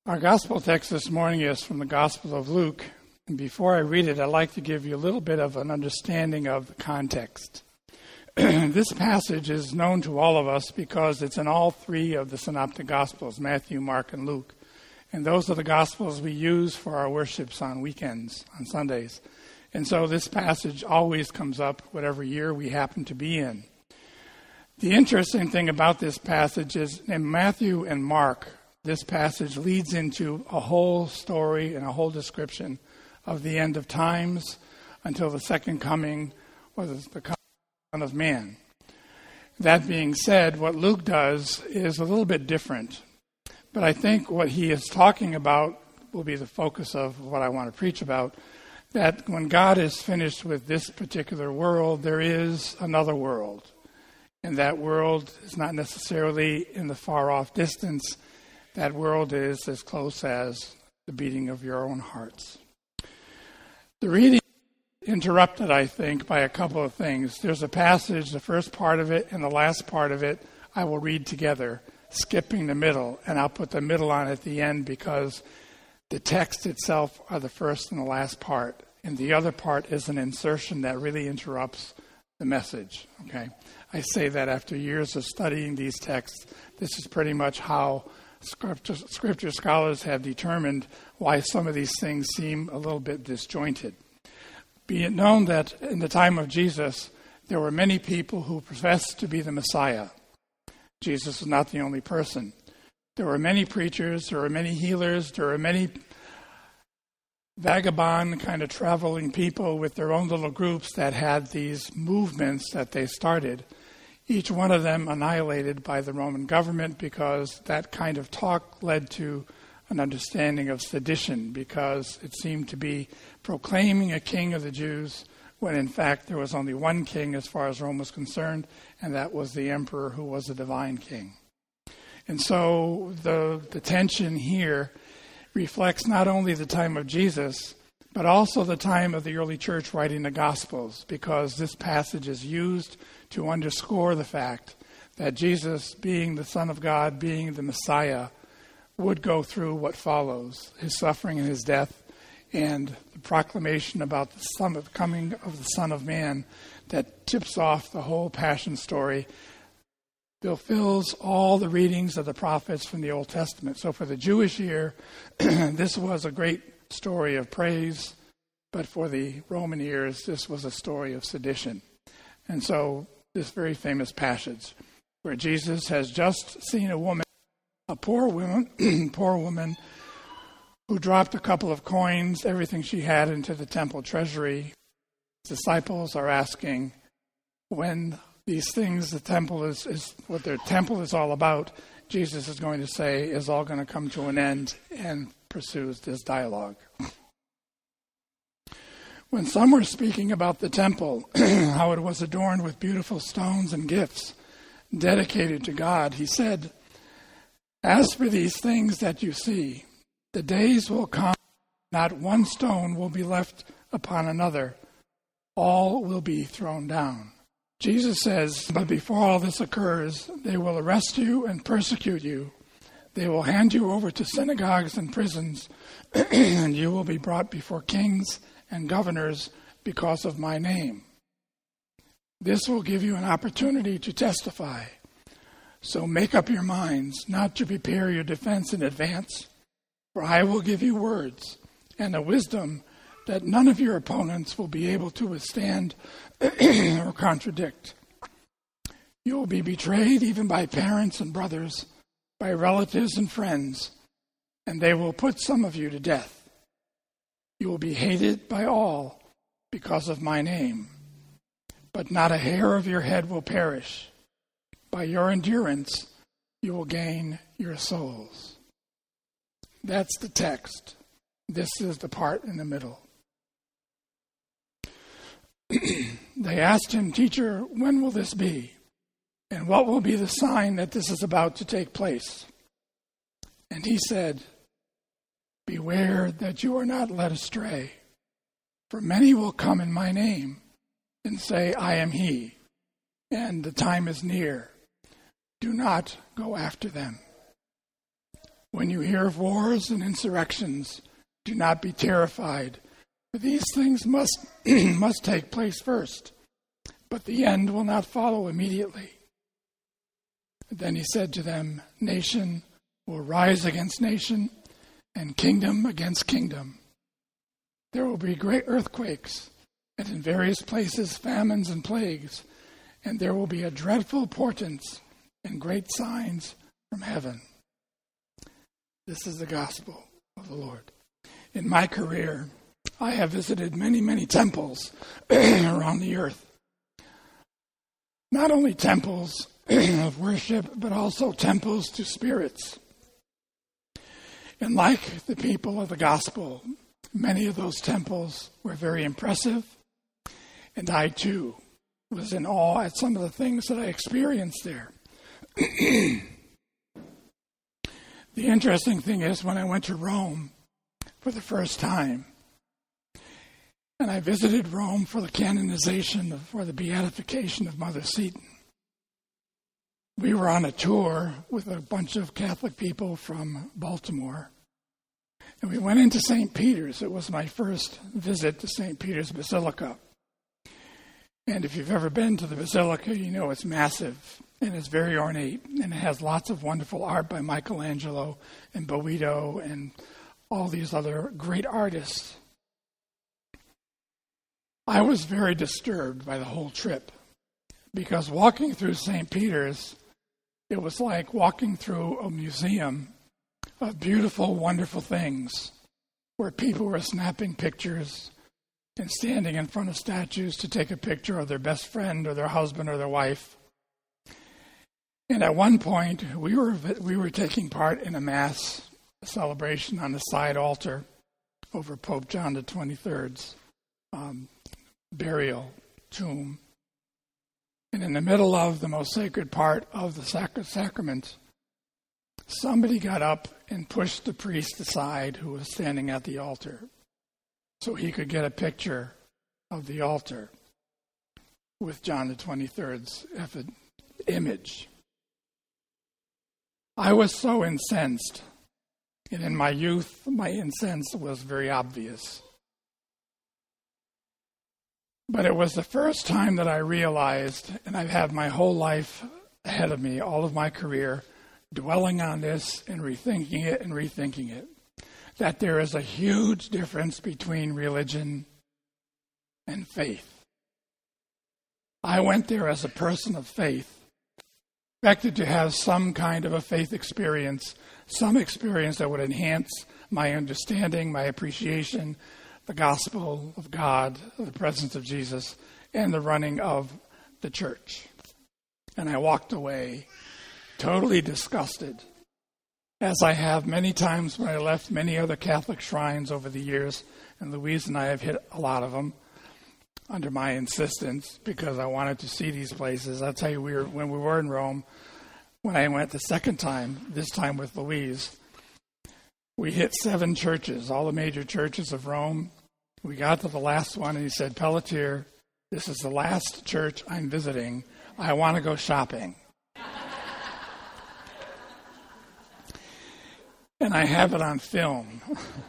Our gospel text this morning is from the Gospel of Luke. And before I read it, I'd like to give you a little bit of an understanding of the context. This passage is known to all of us because it's in all three of the synoptic gospels, Matthew, Mark, and Luke. And those are the gospels we use for our worships on weekends, on Sundays. And so this passage always comes up whatever year we happen to be in. The interesting thing about this passage is in Matthew and Mark, this passage leads into a whole story and a whole description of the end of times until the second coming or the coming of the Son of Man. That being said, what Luke does is a little bit different. But I think what he is talking about will be the focus of what I want to preach about, that when God is finished with this particular world, there is another world. And that world is not necessarily in the far-off distance. That world is as close as the beating of your own hearts. The reading is interrupted, I think, by a couple of things. There's a passage, the first part of it and the last part of it, I will read together, skipping the middle, and I'll put the middle on at the end because the text itself are the first and the last part, and the other part is an insertion that really interrupts the message. Okay, I say that after years of studying these texts. This is pretty much how Scripture scholars have determined why some of these things seem a little bit disjointed. Be it known that in the time of Jesus, there were many people who professed to be the Messiah. Jesus was not the only person. There were many preachers, there were many healers, there were many vagabond kind of traveling people with their own little groups that had these movements that they started. Each one of them annihilated by the Roman government because that kind of talk led to an understanding of sedition because it seemed to be proclaiming a king of the Jews when in fact there was only one king as far as Rome was concerned, and that was the emperor who was the divine king. And so the tension here reflects not only the time of Jesus, but also the time of the early church writing the Gospels, because this passage is used to underscore the fact that Jesus, being the Son of God, being the Messiah, would go through what follows, his suffering and his death, and the proclamation about the coming of the Son of Man that tips off the whole Passion story, fulfills all the readings of the prophets from the Old Testament. So for the Jewish ear, this was a great story of praise, but for the Roman ears, this was a story of sedition. And so this very famous passage where Jesus has just seen a poor woman who dropped a couple of coins, everything she had, into the temple treasury. Disciples are asking when these things, the temple is what their temple is all about, Jesus is going to say is all going to come to an end, and pursues this dialogue. When some were speaking about the temple, how it was adorned with beautiful stones and gifts dedicated to God, he said, "As for these things that you see, the days will come, not one stone will be left upon another. All will be thrown down." Jesus says, but before all this occurs, they will arrest you and persecute you. They will hand you over to synagogues and prisons, and you will be brought before kings and governors because of my name. This will give you an opportunity to testify. So make up your minds not to prepare your defense in advance, for I will give you words and a wisdom that none of your opponents will be able to withstand or contradict. You will be betrayed even by parents and brothers, by relatives and friends, and they will put some of you to death. You will be hated by all because of my name, but not a hair of your head will perish. By your endurance, you will gain your souls. That's the text. This is the part in the middle. They asked him, "Teacher, when will this be? And what will be the sign that this is about to take place?" And he said, "Beware that you are not led astray. For many will come in my name and say, 'I am he,' and the time is near. Do not go after them." When you hear of wars and insurrections, do not be terrified, for these things must take place first, but the end will not follow immediately." Then he said to them, "Nation will rise against nation, and kingdom against kingdom. There will be great earthquakes, and in various places famines and plagues, and there will be a dreadful portents and great signs from heaven." This is the gospel of the Lord. In my career, I have visited many, many temples around the earth. Not only temples of worship, but also temples to spirits. And like the people of the gospel, many of those temples were very impressive, and I too was in awe at some of the things that I experienced there. The interesting thing is, when I went to Rome for the first time, and I visited Rome for the canonization, for the beatification of Mother Seton, we were on a tour with a bunch of Catholic people from Baltimore, and we went into St. Peter's. It was my first visit to St. Peter's Basilica. And if you've ever been to the Basilica, you know it's massive, and it's very ornate, and it has lots of wonderful art by Michelangelo and Boito and all these other great artists. I was very disturbed by the whole trip, because walking through St. Peter's, it was like walking through a museum of beautiful, wonderful things, where people were snapping pictures and standing in front of statues to take a picture of their best friend or their husband or their wife. And at one point, we were taking part in a mass celebration on the side altar over Pope John the 23rd's burial tomb. And in the middle of the most sacred part of the sacrament, somebody got up and pushed the priest aside who was standing at the altar so he could get a picture of the altar with John the 23rd's image. I was so incensed, and in my youth, my incense was very obvious. But it was the first time that I realized, and I've had my whole life ahead of me, all of my career, dwelling on this and rethinking it, that there is a huge difference between religion and faith. I went there as a person of faith, expected to have some kind of a faith experience, some experience that would enhance my understanding, my appreciation, the gospel of God, the presence of Jesus, and the running of the church. And I walked away totally disgusted, as I have many times when I left many other Catholic shrines over the years, and Louise and I have hit a lot of them under my insistence because I wanted to see these places. I'll tell you, when we were in Rome, when I went the second time, this time with Louise, we hit 7 churches, all the major churches of Rome. We got to the last one, and he said, "Pelletier, this is the last church I'm visiting. I want to go shopping." And I have it on film.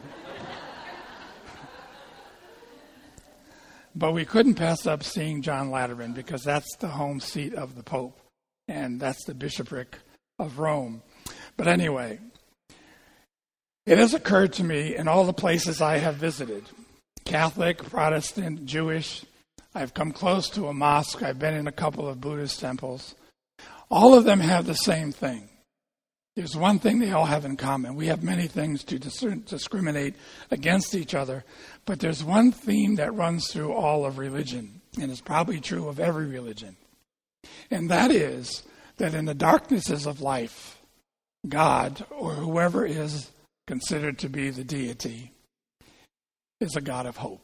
But we couldn't pass up seeing John Lateran, because that's the home seat of the Pope, and that's the bishopric of Rome. But anyway, it has occurred to me in all the places I have visited, Catholic, Protestant, Jewish, I've come close to a mosque, I've been in a couple of Buddhist temples, all of them have the same thing. There's one thing they all have in common. We have many things to discriminate against each other, but there's one theme that runs through all of religion, and it's probably true of every religion. And that is that in the darknesses of life, God, or whoever is considered to be the deity, is a God of hope.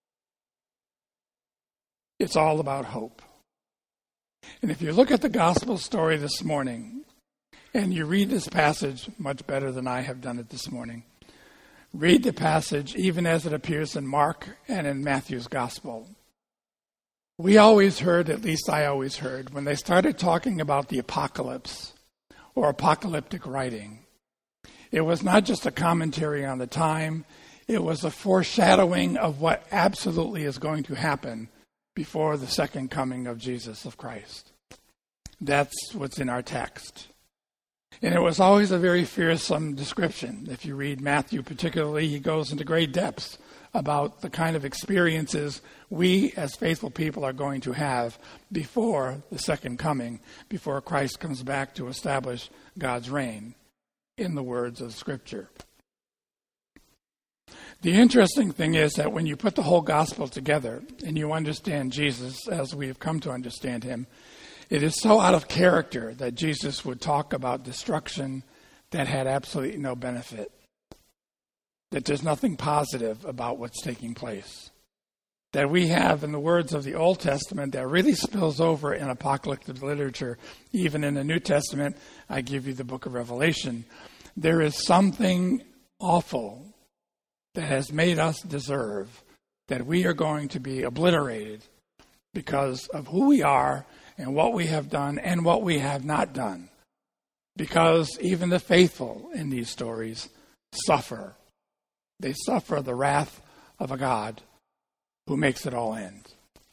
It's all about hope. And if you look at the gospel story this morning, and you read this passage much better than I have done it this morning, read the passage even as it appears in Mark and in Matthew's gospel. We always heard, at least I always heard, when they started talking about the apocalypse or apocalyptic writing, It was not just a commentary on the time. It was a foreshadowing of what absolutely is going to happen before the second coming of Jesus of Christ. That's what's in our text. And it was always a very fearsome description. If you read Matthew particularly, he goes into great depths about the kind of experiences we as faithful people are going to have before the second coming, before Christ comes back to establish God's reign, in the words of Scripture. The interesting thing is that when you put the whole gospel together and you understand Jesus as we have come to understand him, it is so out of character that Jesus would talk about destruction that had absolutely no benefit, that there's nothing positive about what's taking place, that we have, in the words of the Old Testament, that really spills over in apocalyptic literature. Even in the New Testament, I give you the book of Revelation. There is something awful that has made us deserve that we are going to be obliterated because of who we are and what we have done and what we have not done. Because even the faithful in these stories suffer. They suffer the wrath of a God who makes it all end.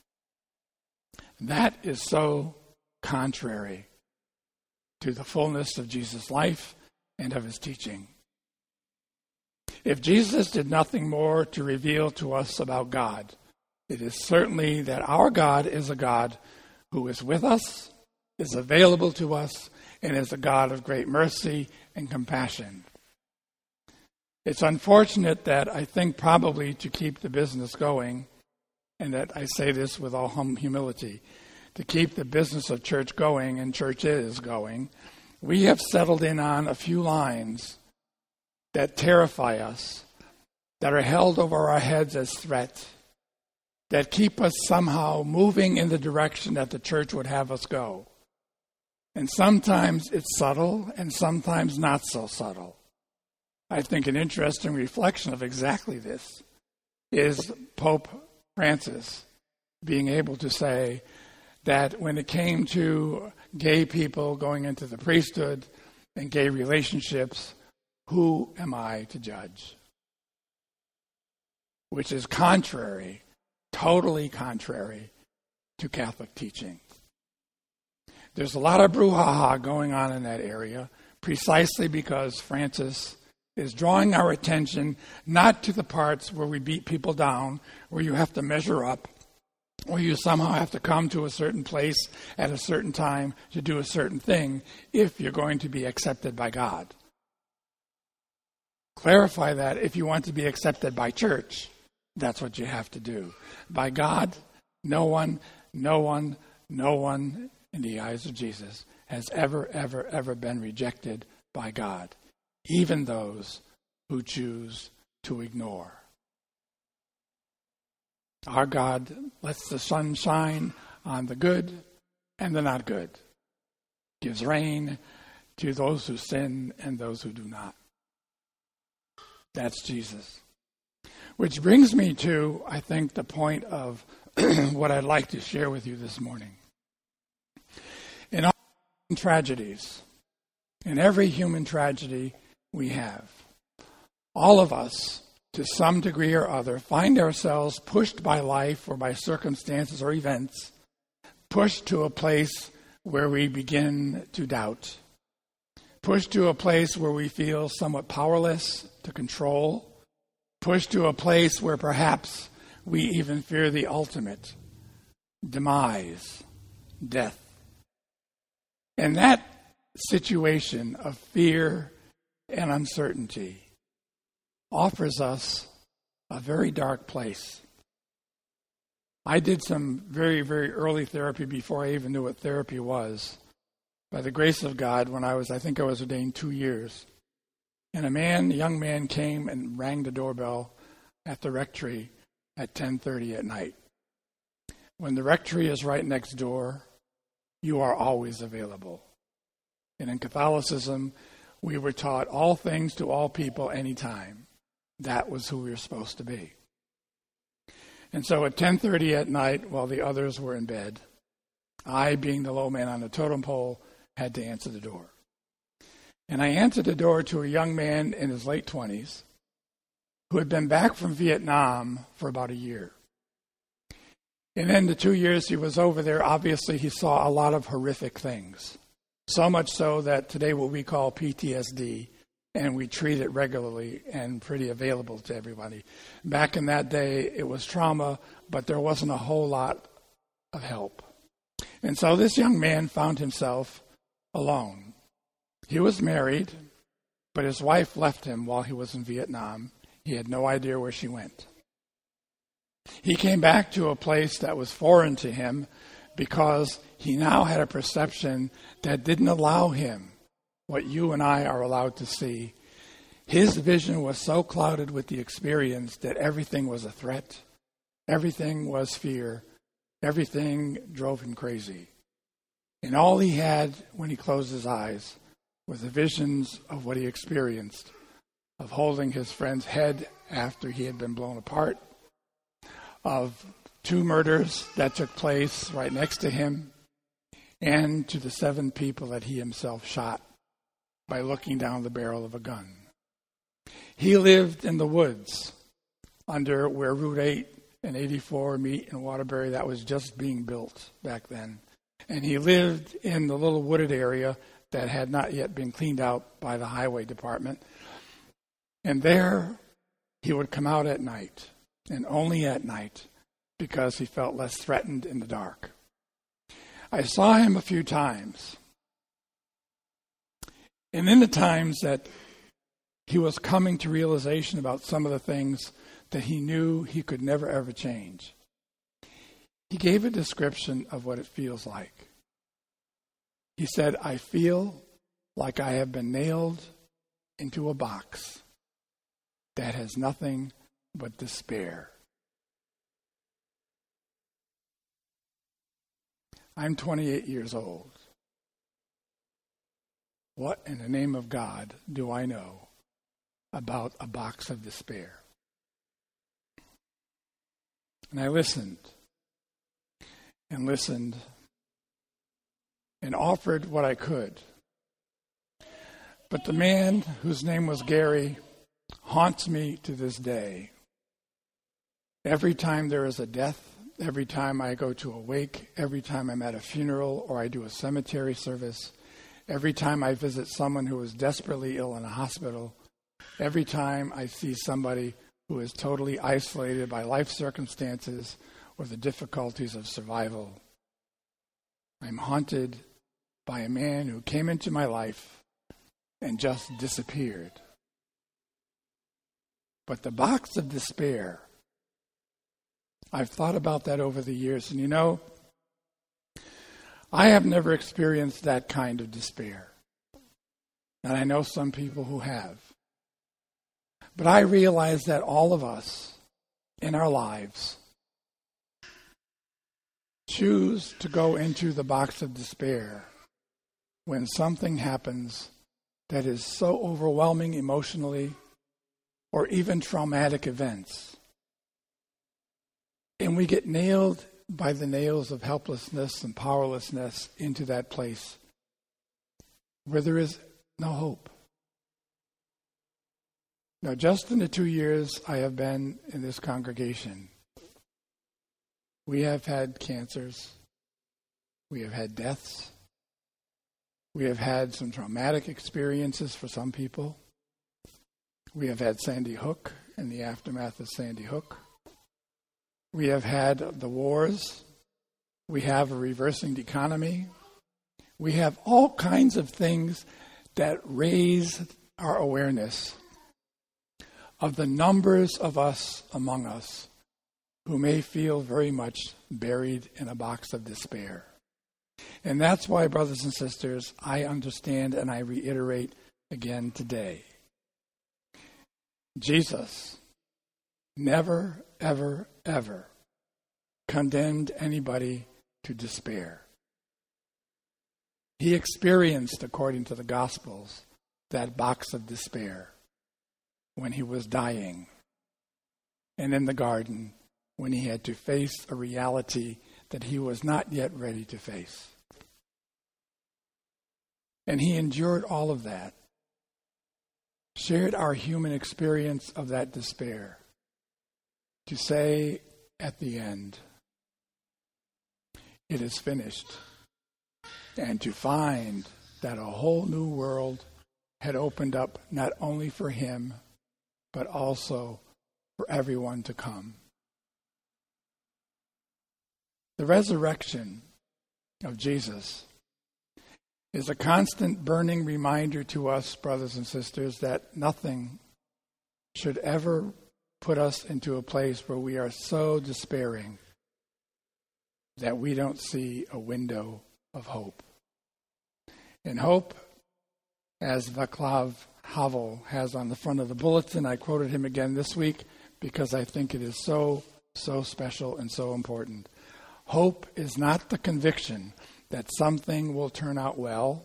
That is so contrary to the fullness of Jesus' life and of his teaching. If Jesus did nothing more to reveal to us about God, it is certainly that our God is a God who is with us, is available to us, and is a God of great mercy and compassion. It's unfortunate that I think probably to keep the business going, and that I say this with all humility, to keep the business of church going, and church is going, we have settled in on a few lines that terrify us, that are held over our heads as threat, that keep us somehow moving in the direction that the church would have us go. And sometimes it's subtle, and sometimes not so subtle. I think an interesting reflection of exactly this is Pope Francis being able to say that when it came to gay people going into the priesthood and gay relationships, who am I to judge? Which is contrary, totally contrary to Catholic teaching. There's a lot of brouhaha going on in that area, precisely because Francis is drawing our attention not to the parts where we beat people down, where you have to measure up, or you somehow have to come to a certain place at a certain time to do a certain thing if you're going to be accepted by God. Clarify that if you want to be accepted by church, that's what you have to do. By God, no one in the eyes of Jesus has ever been rejected by God, even those who choose to ignore. Our God lets the sun shine on the good and the not good, gives rain to those who sin and those who do not. That's Jesus. Which brings me to, I think, the point of what I'd like to share with you this morning. In all tragedies, in every human tragedy we have, all of us, to some degree or other, find ourselves pushed by life or by circumstances or events, pushed to a place where we begin to doubt, pushed to a place where we feel somewhat powerless to control, pushed to a place where perhaps we even fear the ultimate demise, death. And that situation of fear and uncertainty offers us a very dark place. I did some very, very early therapy before I even knew what therapy was. By the grace of God, when I was ordained 2 years. And a young man came and rang the doorbell at the rectory at 10:30 at night. When the rectory is right next door, you are always available. And in Catholicism, we were taught all things to all people anytime. That was who we were supposed to be. And so at 10:30 at night, while the others were in bed, I, being the low man on the totem pole, had to answer the door. And I answered the door to a young man in his late 20s who had been back from Vietnam for about a year. And in the 2 years he was over there, obviously he saw a lot of horrific things. So much so that today what we call PTSD, and we treat it regularly and pretty available to everybody. Back in that day, it was trauma, but there wasn't a whole lot of help. And so this young man found himself alone. He was married, but his wife left him while he was in Vietnam. He had no idea where she went. He came back to a place that was foreign to him because he now had a perception that didn't allow him what you and I are allowed to see. His vision was so clouded with the experience that everything was a threat. Everything was fear. Everything drove him crazy. And all he had when he closed his eyes was the visions of what he experienced, of holding his friend's head after he had been blown apart, of 2 murders that took place right next to him, and to the 7 people that he himself shot by looking down the barrel of a gun. He lived in the woods under where Route 8 and 84 meet in Waterbury. That was just being built back then. And he lived in the little wooded area that had not yet been cleaned out by the highway department. And there he would come out at night, and only at night, because he felt less threatened in the dark. I saw him a few times. And in the times that he was coming to realization about some of the things that he knew he could never ever change, he gave a description of what it feels like. He said, "I feel like I have been nailed into a box that has nothing but despair." I'm 28 years old. What in the name of God do I know about a box of despair? And I listened and listened and offered what I could. But the man whose name was Gary haunts me to this day. Every time there is a death, every time I go to a wake, every time I'm at a funeral or I do a cemetery service, every time I visit someone who is desperately ill in a hospital, every time I see somebody who is totally isolated by life circumstances or the difficulties of survival, I'm haunted by a man who came into my life and just disappeared. But the box of despair, I've thought about that over the years, and you know, I have never experienced that kind of despair. And I know some people who have. But I realize that all of us in our lives choose to go into the box of despair when something happens that is so overwhelming emotionally, or even traumatic events. And we get nailed by the nails of helplessness and powerlessness into that place where there is no hope. Now, just in the 2 years I have been in this congregation, we have had cancers, we have had deaths, we have had some traumatic experiences for some people. We have had Sandy Hook and the aftermath of Sandy Hook. We have had the wars. We have a reversing economy. We have all kinds of things that raise our awareness of the numbers of us among us who may feel very much buried in a box of despair. And that's why, brothers and sisters, I understand and I reiterate again today. Jesus never, ever, ever condemned anybody to despair. He experienced, according to the Gospels, that box of despair when he was dying, and in the garden when he had to face a reality that he was not yet ready to face. And he endured all of that shared our human experience of that despair, to say at the end, it is finished, and to find that a whole new world had opened up not only for him, but also for everyone to come. The resurrection of Jesus is a constant burning reminder to us, brothers and sisters, that nothing should ever put us into a place where we are so despairing that we don't see a window of hope. And hope, as Václav Havel has on the front of the bulletin, I quoted him again this week because I think it is so special and so important. Hope is not the conviction that something will turn out well,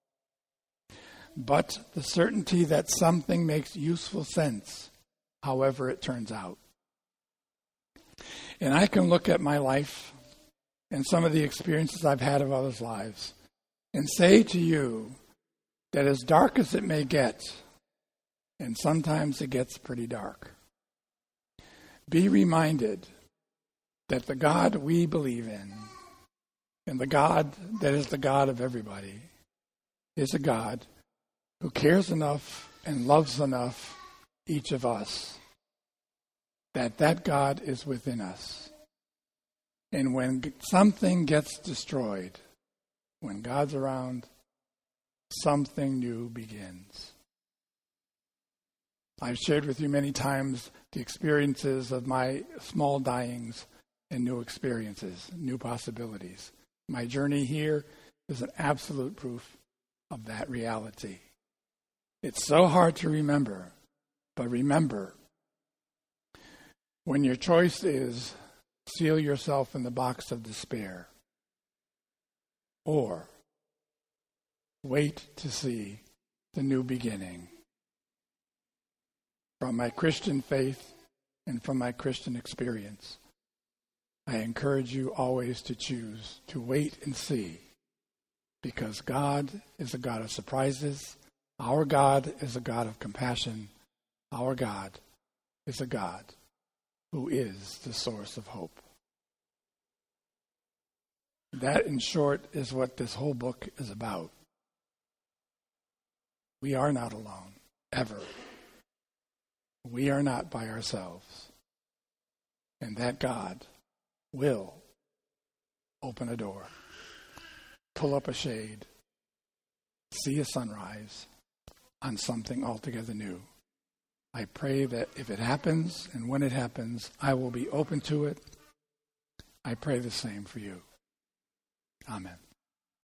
but the certainty that something makes useful sense, however it turns out. And I can look at my life and some of the experiences I've had of others' lives and say to you that as dark as it may get, and sometimes it gets pretty dark, be reminded that the God we believe in, and the God that is the God of everybody, is a God who cares enough and loves enough each of us, that God is within us. And when something gets destroyed, when God's around, something new begins. I've shared with you many times the experiences of my small dyings and new experiences, new possibilities. My journey here is an absolute proof of that reality. It's so hard to remember, but remember, when your choice is seal yourself in the box of despair, or wait to see the new beginning. From my Christian faith and from my Christian experience, I encourage you always to choose to wait and see, because God is a God of surprises. Our God is a God of compassion. Our God is a God who is the source of hope. That, in short, is what this whole book is about. We are not alone, ever. We are not by ourselves. And that God will open a door, pull up a shade, see a sunrise on something altogether new. I pray that if it happens and when it happens, I will be open to it. I pray the same for you. Amen.